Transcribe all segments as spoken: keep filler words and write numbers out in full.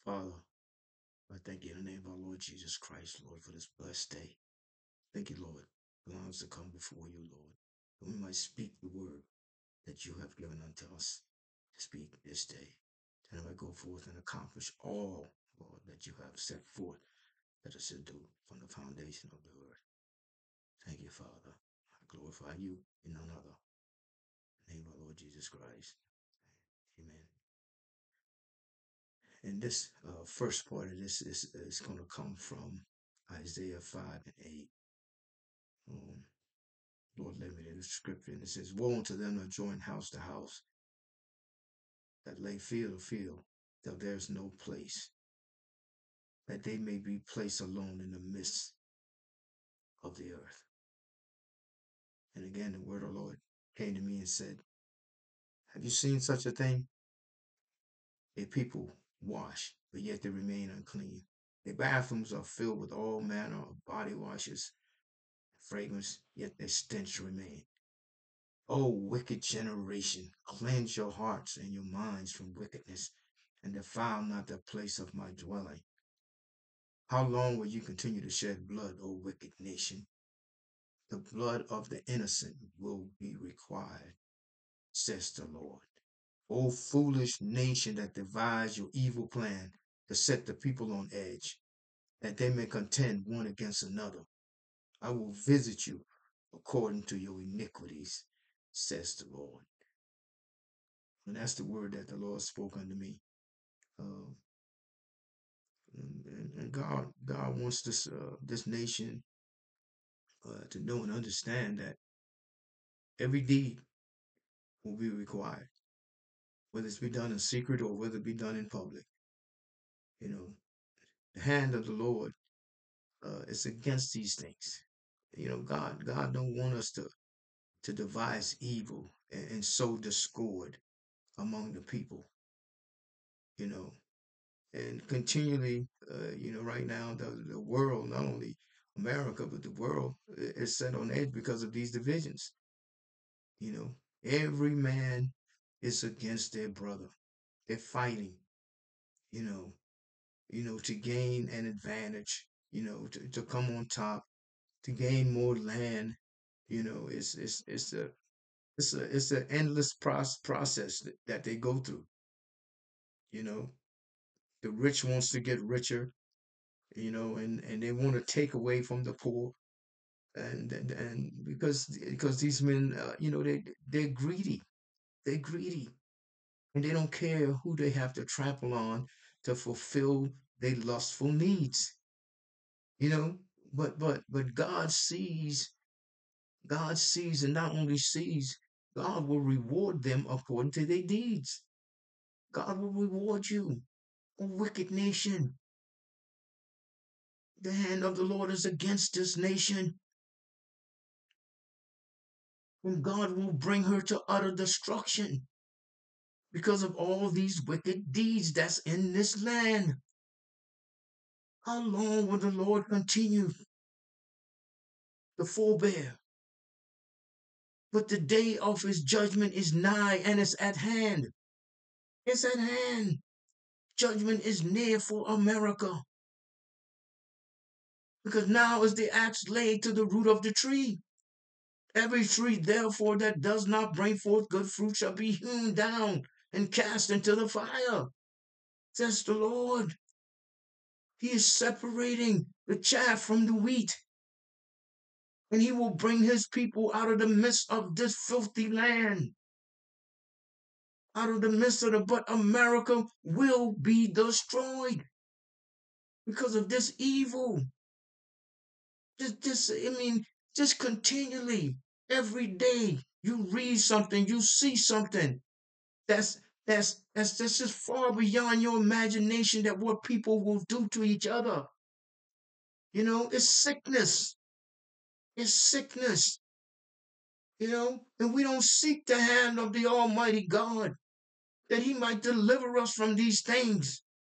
Father, I thank you in the name of our Lord Jesus Christ, Lord, for this blessed day. Thank you, Lord, for allowing us to come before you, Lord, that we might speak the word that you have given unto us to speak this day. That I might go forth and accomplish all, Lord, that you have set forth that us to do from the foundation of the earth. Thank you, Father. I glorify you in none other. In the name of our Lord Jesus Christ. Amen. And this uh, first part of this is, is going to come from Isaiah five and eight. Um, Lord led me to the scripture, and it says, woe unto them that join house to house, that lay field to field, till there's no place, that they may be placed alone in the midst of the earth. And again, the word of the Lord came to me and said, have you seen such a thing? A people wash, but yet they remain unclean. Their bathrooms are filled with all manner of body washes, fragrance, yet their stench remain. O wicked generation, cleanse your hearts and your minds from wickedness, and defile not the place of my dwelling. How long will you continue to shed blood, O wicked nation? The blood of the innocent will be required, says the Lord. O foolish nation that devised your evil plan to set the people on edge, that they may contend one against another. I will visit you according to your iniquities, says the Lord. And that's the word that the Lord spoke unto me. Uh, and, and, and God, God wants this uh, this nation uh, to know and understand that every deed will be required, whether it's be done in secret or whether it be done in public. You know, the hand of the Lord uh, is against these things. You know, God, God don't want us to to devise evil and, and sow discord among the people. You know, and continually, uh, you know, right now the the world, not only America but the world, is set on edge because of these divisions. You know, every man is against their brother. They're fighting. You know, you know, to gain an advantage. You know, to, to come on top, to gain more land. You know, it's it's it's a it's a it's an endless process process that, that they go through. You know, the rich wants to get richer, you know, and and they want to take away from the poor, and and, and because because these men, uh, you know, they they're greedy, they're greedy, and they don't care who they have to trample on to fulfill their lustful needs, you know. But but but God sees, God sees, and not only sees, God will reward them according to their deeds. God will reward you, O wicked nation. The hand of the Lord is against this nation, and God will bring her to utter destruction because of all these wicked deeds that's in this land. How long will the Lord continue to forbear? But the day of his judgment is nigh and it's at hand. It's at hand. Judgment is near for America, because now is the axe laid to the root of the tree. Every tree, therefore, that does not bring forth good fruit shall be hewn down and cast into the fire, says the Lord. He is separating the chaff from the wheat, and he will bring his people out of the midst of this filthy land, out of the midst of the, but America will be destroyed because of this evil. Just, just, I mean, just continually, every day, you read something, you see something that's that's that's that's just far beyond your imagination, that what people will do to each other. You know, it's sickness. It's sickness. You know, and we don't seek the hand of the Almighty God that He might deliver us from these things.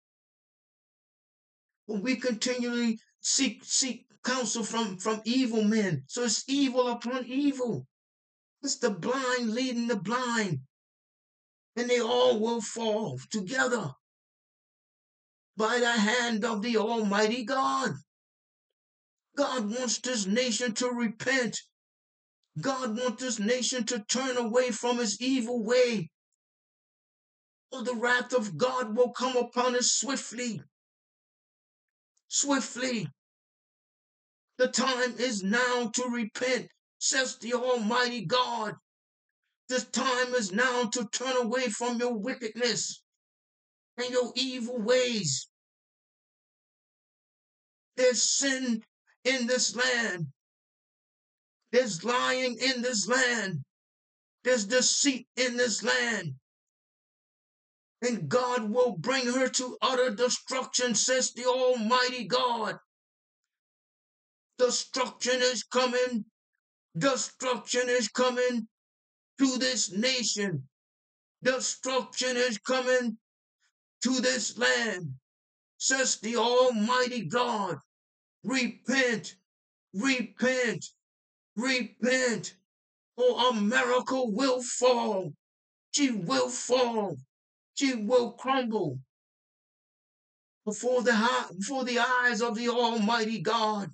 But we continually seek seek counsel from from evil men. So it's evil upon evil. It's the blind leading the blind, and they all will fall together. by the hand of the Almighty God. God wants this nation to repent. God wants this nation to turn away from its evil way, or the wrath of God will come upon us swiftly. Swiftly. The time is now to repent, says the Almighty God. The time is now to turn away from your wickedness and your evil ways. There's sin in this land. There's lying in this land. There's deceit in this land. And God will bring her to utter destruction, says the Almighty God. Destruction is coming. Destruction is coming to this nation. Destruction is coming to this land, says the Almighty God. Repent, repent, repent, or America will fall. She will fall. She will crumble before the, before the eyes of the Almighty God.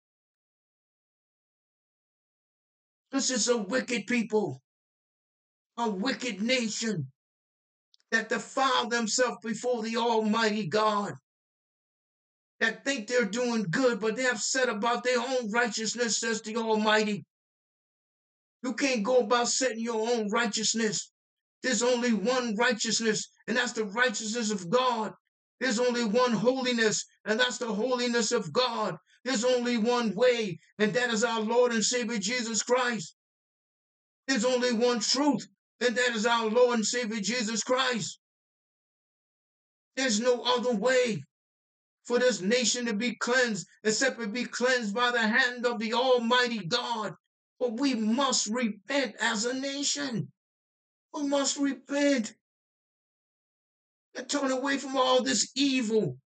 This is a wicked people, a wicked nation that defile themselves before the Almighty God, that think they're doing good, but they're upset about their own righteousness, says the Almighty. You can't go about setting your own righteousness. There's only one righteousness, and that's the righteousness of God. There's only one holiness, and that's the holiness of God. There's only one way, and that is our Lord and Savior Jesus Christ. There's only one truth, and that is our Lord and Savior Jesus Christ. There's no other way for this nation to be cleansed except to be cleansed by the hand of the Almighty God. But we must repent as a nation. We must repent and turn away from all this evil,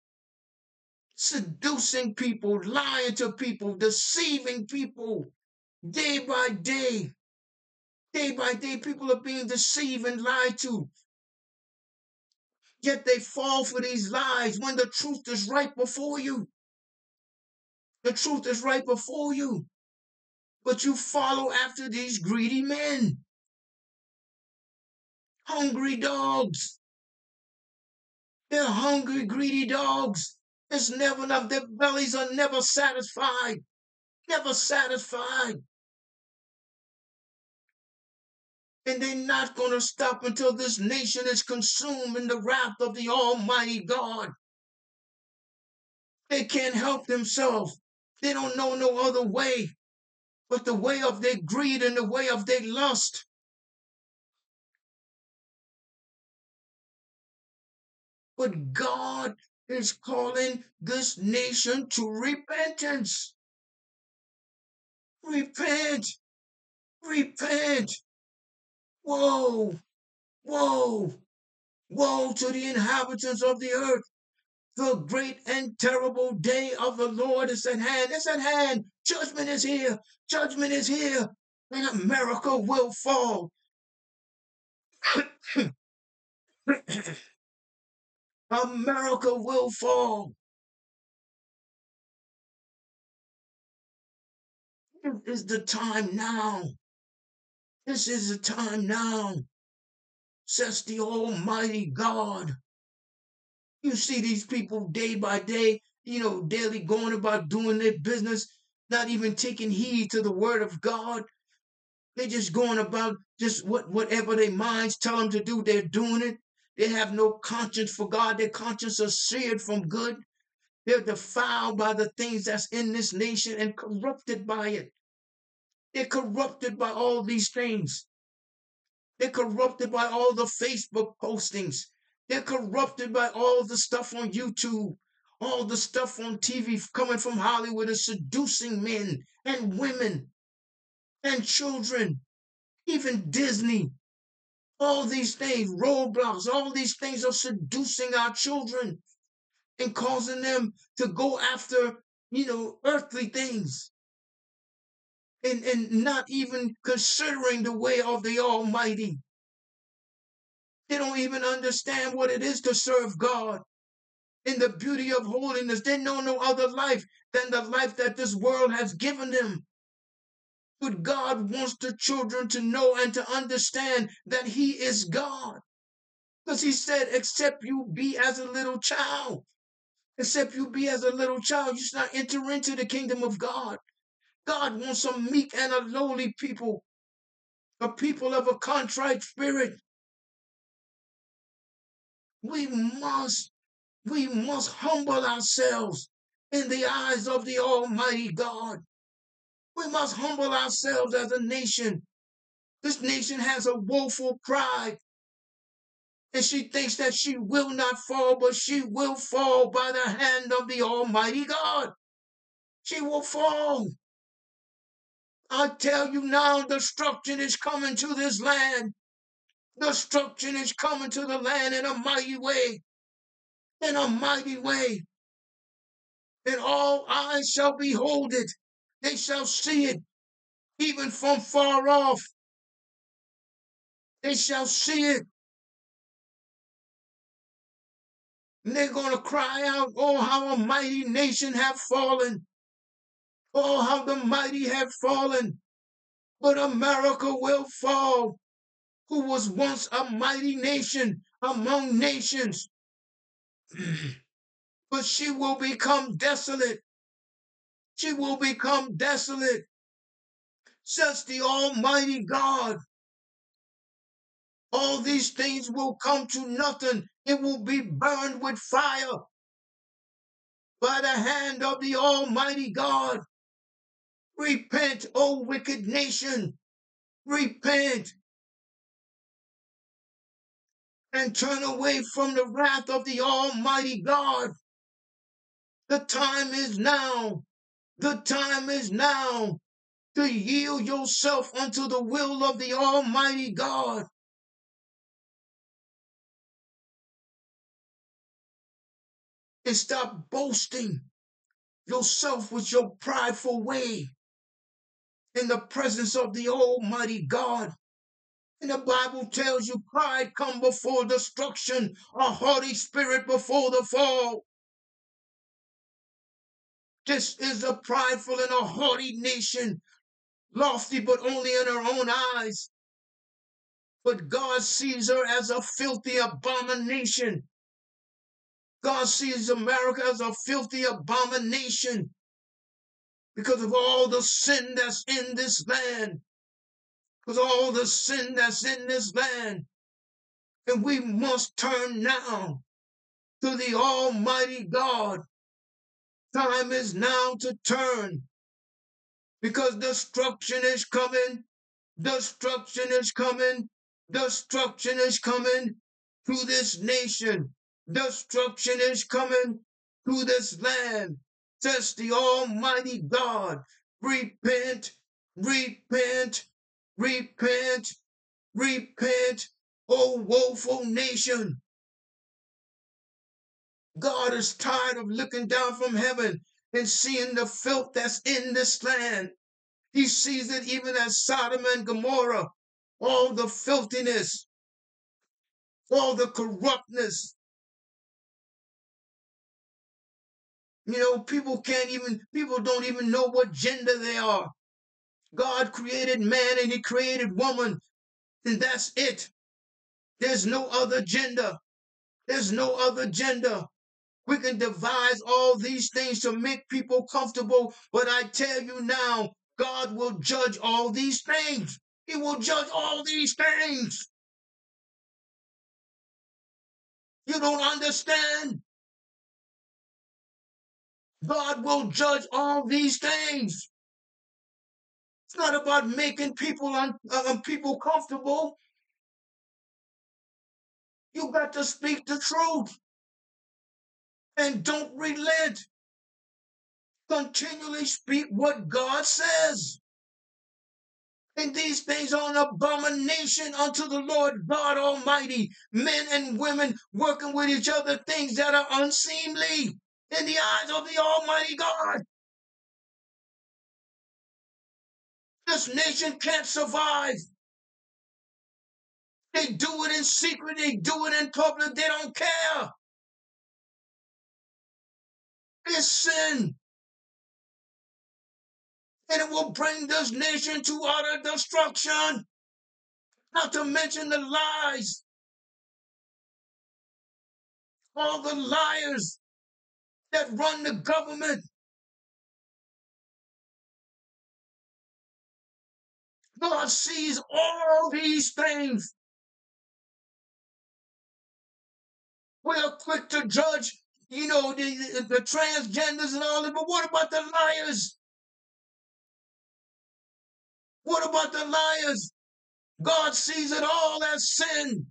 seducing people, lying to people, deceiving people. Day by day, day by day, people are being deceived and lied to. Yet they fall for these lies when the truth is right before you. The truth is right before you. But you follow after these greedy men. Hungry dogs. They're hungry, greedy dogs. There's never enough. Their bellies are never satisfied. Never satisfied. And they're not going to stop until this nation is consumed in the wrath of the Almighty God. They can't help themselves. They don't know no other way but the way of their greed and the way of their lust. But God is calling this nation to repentance. Repent. Repent. Woe. Woe. Woe to the inhabitants of the earth. The great and terrible day of the Lord is at hand. It's at hand. Judgment is here. Judgment is here. And America will fall. America will fall. This is the time now. This is the time now, says the Almighty God. You see these people day by day, you know, daily going about doing their business, not even taking heed to the word of God. They're just going about just what whatever their minds tell them to do, they're doing it. They have no conscience for God. Their conscience is seared from good. They're defiled by the things that's in this nation and corrupted by it. They're corrupted by all these things. They're corrupted by all the Facebook postings. They're corrupted by all the stuff on YouTube, all the stuff on T V coming from Hollywood is seducing men and women and children, even Disney. All these things, Roblox, all these things are seducing our children and causing them to go after, you know, earthly things and, and not even considering the way of the Almighty. They don't even understand what it is to serve God. in the beauty of holiness. They know no other life than the life that this world has given them. But God wants the children to know and to understand that He is God. Because He said, except you be as a little child, except you be as a little child, you should not enter into the kingdom of God. God wants a meek and a lowly people, a people of a contrite spirit. We must, we must humble ourselves in the eyes of the Almighty God. We must humble ourselves as a nation. This nation has a woeful pride, and she thinks that she will not fall, but she will fall by the hand of the Almighty God. She will fall. I tell you now, destruction is coming to this land. Destruction is coming to the land in a mighty way, in a mighty way. And all eyes shall behold it. They shall see it, even from far off. They shall see it. And they're going to cry out, oh, how a mighty nation have fallen. Oh, how the mighty have fallen. But America will fall, who was once a mighty nation among nations. But she will become desolate. She will become desolate, says the Almighty God. All these things will come to nothing. It will be burned with fire by the hand of the Almighty God. Repent, O wicked nation. Repent and turn away from the wrath of the Almighty God. The time is now. The time is now to yield yourself unto the will of the Almighty God. And stop boasting yourself with your prideful way in the presence of the Almighty God. And the Bible tells you pride come before destruction, a haughty spirit before the fall. This is a prideful and a haughty nation, lofty but only in her own eyes. But God sees her as a filthy abomination. God sees America as a filthy abomination because of all the sin that's in this land. Because of all the sin that's in this land. And we must turn now to the Almighty God. Time is now to turn because destruction is coming. Destruction is coming. Destruction is coming to this nation. Destruction is coming to this land. Says the Almighty God. Repent, repent, repent, repent, O woeful nation. God is tired of looking down from heaven and seeing the filth that's in this land. He sees it even as Sodom and Gomorrah, all the filthiness, all the corruptness. You know, people can't even, people don't even know what gender they are. God created man and He created woman, and that's it. There's no other gender. There's no other gender. We can devise all these things to make people comfortable, but I tell you now, God will judge all these things. He will judge all these things. You don't understand? God will judge all these things. It's not about making people un- uh, people comfortable. You got to speak the truth and don't relent. Continually speak what God says. And these things are an abomination unto the Lord God Almighty. Men and women working with each other, things that are unseemly in the eyes of the Almighty God. This nation can't survive. They do it in secret. They do it in public. They don't care. is sin. And it will bring this nation to utter destruction. Not to mention the lies. All the liars that run the government. God sees all these things. We are quick to judge, you know, the, the, the transgenders and all that, but what about the liars? What about the liars? God sees it all as sin.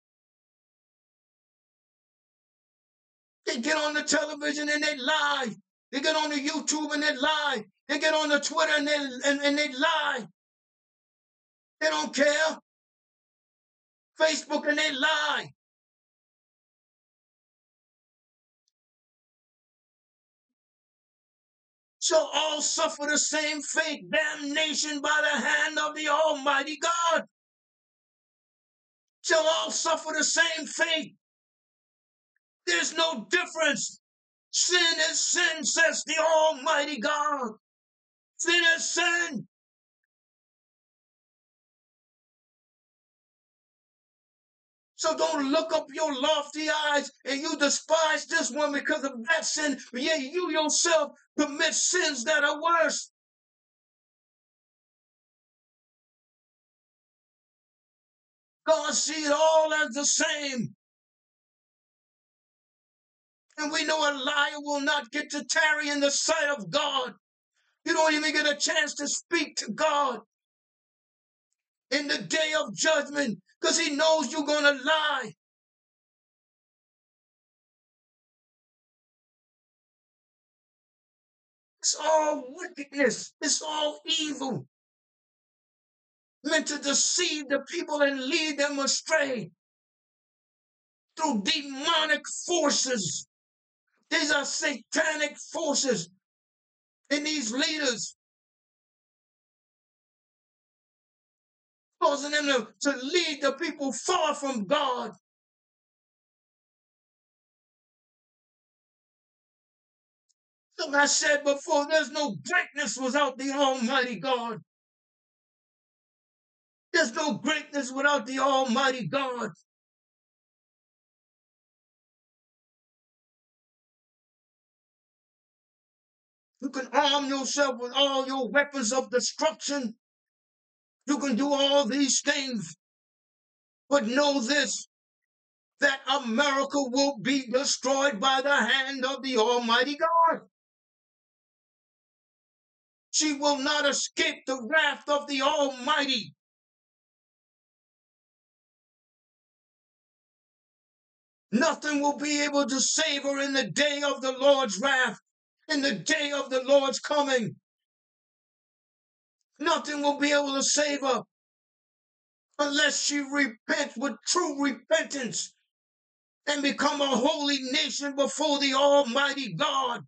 They get on the television and they lie. They get on the YouTube and they lie. They get on the Twitter and they, and, and they lie. They don't care. Facebook and they lie. Shall all suffer the same fate, damnation by the hand of the Almighty God. Shall all suffer the same fate. There's no difference. Sin is sin, says the Almighty God. Sin is sin. So don't look up your lofty eyes and you despise this one because of that sin. But yet you yourself commit sins that are worse. God sees it all as the same. And we know a liar will not get to tarry in the sight of God. You don't even get a chance to speak to God in the day of judgment because he knows you're going to lie. It's all wickedness. It's all evil. Meant to deceive the people and lead them astray through demonic forces. These are satanic forces in these leaders, causing them to, to lead the people far from God. Like I said before, there's no greatness without the Almighty God. There's no greatness without the Almighty God. You can arm yourself with all your weapons of destruction. You can do all these things. But know this, that America will be destroyed by the hand of the Almighty God. She will not escape the wrath of the Almighty. Nothing will be able to save her in the day of the Lord's wrath, in the day of the Lord's coming. Nothing will be able to save her unless she repents with true repentance and become a holy nation before the Almighty God.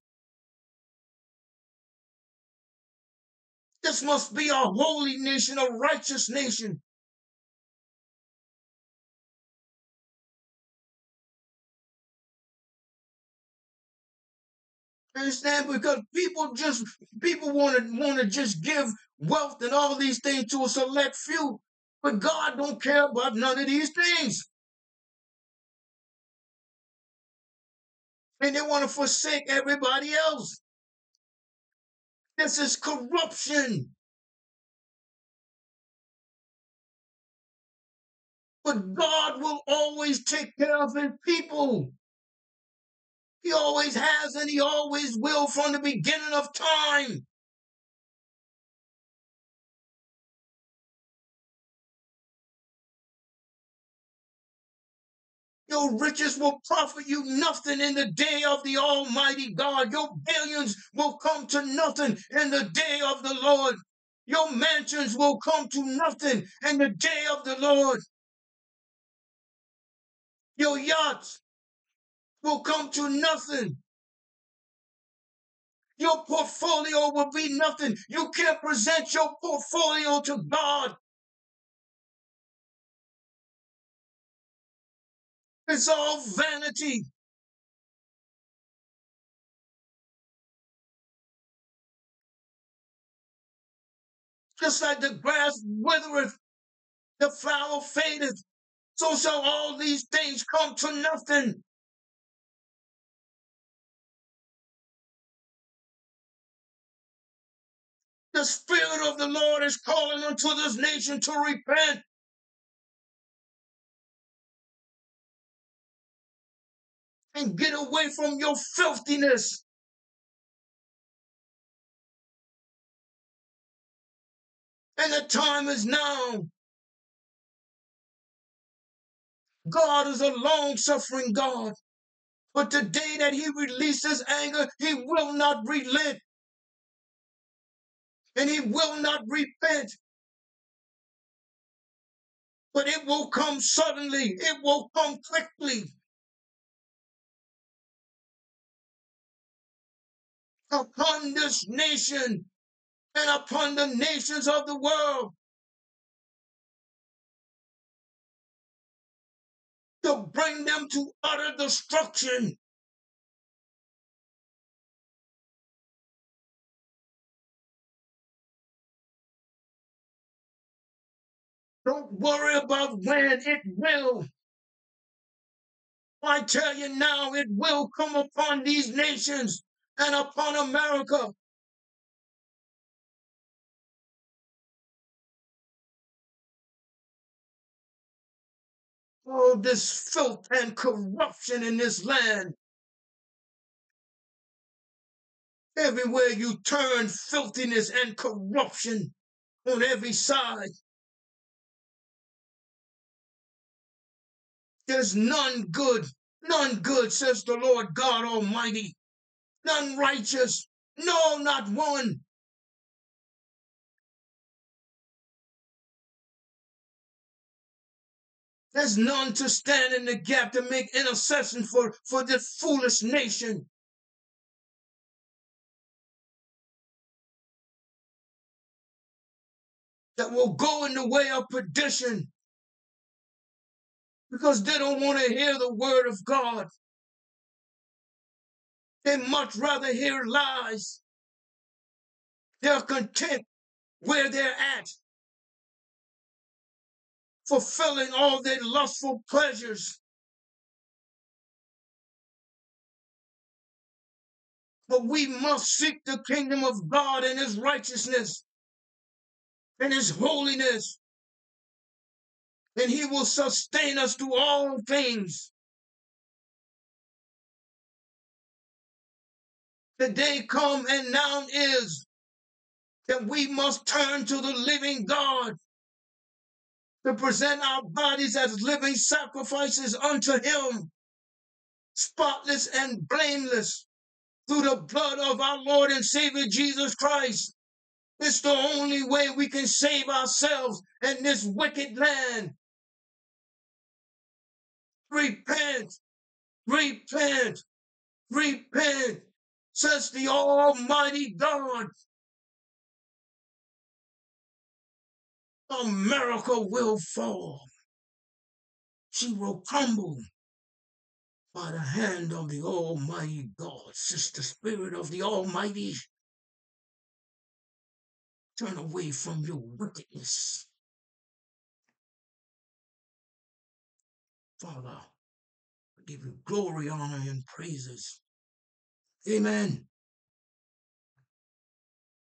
This must be a holy nation, a righteous nation. Understand? Because people just people want to want to just give wealth and all these things to a select few, but God don't care about none of these things. And they want to forsake everybody else. This is corruption. But God will always take care of his people. He always has and he always will from the beginning of time. Your riches will profit you nothing in the day of the Almighty God. Your billions will come to nothing in the day of the Lord. Your mansions will come to nothing in the day of the Lord. Your yachts will come to nothing. Your portfolio will be nothing. You can't present your portfolio to God. It's all vanity. Just like the grass withereth, the flower fadeth, so shall all these things come to nothing. The Spirit of the Lord is calling unto this nation to repent. And get away from your filthiness. And the time is now. God is a long-suffering God. But the day that he releases anger, he will not relent. And he will not repent. But it will come suddenly. It will come quickly. Upon this nation and upon the nations of the world. To bring them to utter destruction. Don't worry about when, it will. I tell you now, it will come upon these nations and upon America. All this filth and corruption in this land. Everywhere you turn, filthiness and corruption on every side. There's none good, none good, says the Lord God Almighty. None righteous, no, not one. There's none to stand in the gap to make intercession for, for this foolish nation. That will go in the way of perdition. Because they don't want to hear the word of God. They much rather hear lies. They're content where they're at, fulfilling all their lustful pleasures. But we must seek the kingdom of God and his righteousness and his holiness, and he will sustain us through all things. The day come and now is that we must turn to the living God to present our bodies as living sacrifices unto him, spotless and blameless, through the blood of our Lord and Savior Jesus Christ. It's the only way we can save ourselves in this wicked land. Repent, repent, repent, says the Almighty God. America will fall. She will crumble by the hand of the Almighty God, says the Spirit of the Almighty. Turn away from your wickedness. Father, I give you glory, honor, and praises. Amen.